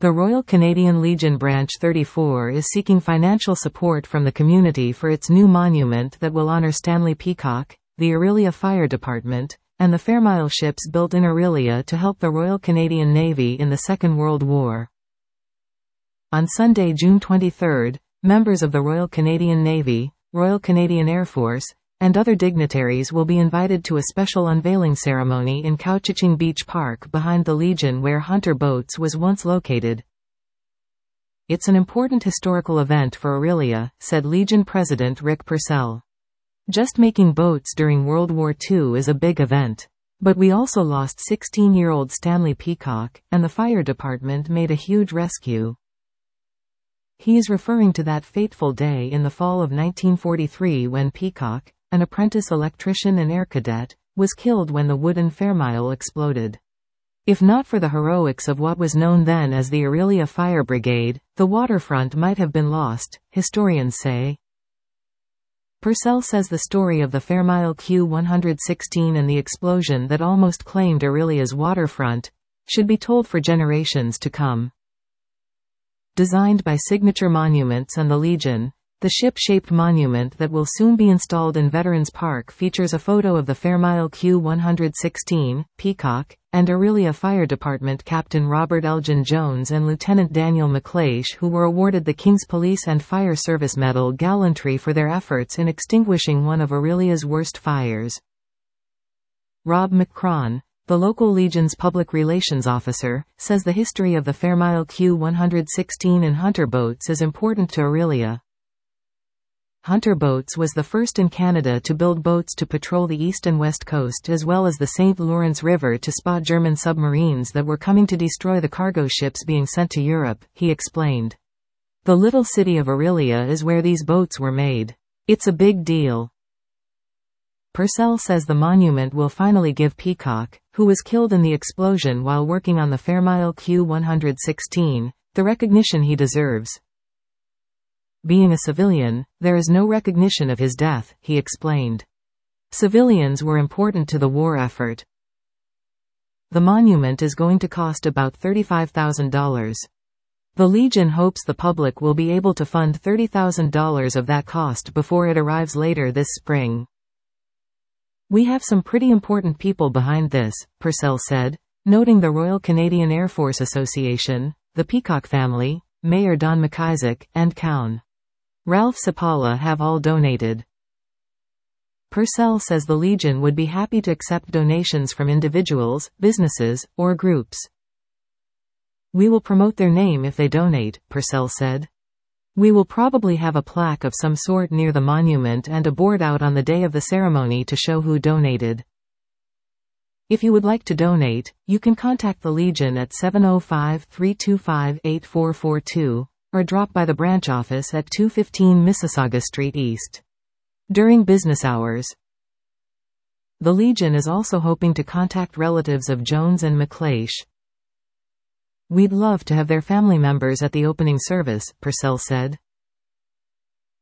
The Royal Canadian Legion Branch 34 is seeking financial support from the community for its new monument that will honor Stanley Peacock, the Orillia Fire Department, and the Fairmile ships built in Orillia to help the Royal Canadian Navy in the Second World War. On Sunday, June 23, members of the Royal Canadian Navy, Royal Canadian Air Force, and other dignitaries will be invited to a special unveiling ceremony in Couchiching Beach Park behind the Legion where Hunter Boats was once located. "It's an important historical event for Orillia," said Legion President Rick Purcell. "Just making boats during World War II is a big event. But we also lost 16-year-old Stanley Peacock, and the fire department made a huge rescue." He is referring to that fateful day in the fall of 1943 when Peacock, an apprentice electrician and air cadet, was killed when the wooden Fairmile exploded. If not for the heroics of what was known then as the Orillia Fire Brigade, the waterfront might have been lost, historians say. Purcell says the story of the Fairmile Q-116 and the explosion that almost claimed Orillia's waterfront should be told for generations to come. Designed by Signature Monuments and the Legion, the ship-shaped monument that will soon be installed in Veterans Park features a photo of the Fairmile Q-116, Peacock, and Orillia Fire Department Captain Robert Elgin Jones and Lieutenant Daniel McLeish, who were awarded the King's Police and Fire Service Medal Gallantry for their efforts in extinguishing one of Orillia's worst fires. Rob McCron, the local Legion's public relations officer, says the history of the Fairmile Q-116 and Hunter Boats is important to Orillia. Hunter Boats was the first in Canada to build boats to patrol the east and west coast as well as the St. Lawrence River to spot German submarines that were coming to destroy the cargo ships being sent to Europe, he explained. "The little city of Orillia is where these boats were made. It's a big deal." Purcell says the monument will finally give Peacock, who was killed in the explosion while working on the Fairmile Q-116, the recognition he deserves. "Being a civilian, there is no recognition of his death," he explained. "Civilians were important to the war effort." The monument is going to cost about $35,000. The Legion hopes the public will be able to fund $30,000 of that cost before it arrives later this spring. "We have some pretty important people behind this," Purcell said, noting the Royal Canadian Air Force Association, the Peacock family, Mayor Don McIsaac, and Cown. Ralph Sapala have all donated. Purcell says the Legion would be happy to accept donations from individuals, businesses, or groups. "We will promote their name if they donate," Purcell said. "We will probably have a plaque of some sort near the monument and a board out on the day of the ceremony to show who donated. If you would like to donate, you can contact the Legion at 705-325-8442, or drop by the branch office at 215 Mississauga Street East during business hours." The Legion is also hoping to contact relatives of Jones and McLeish. "We'd love to have their family members at the opening service," Purcell said.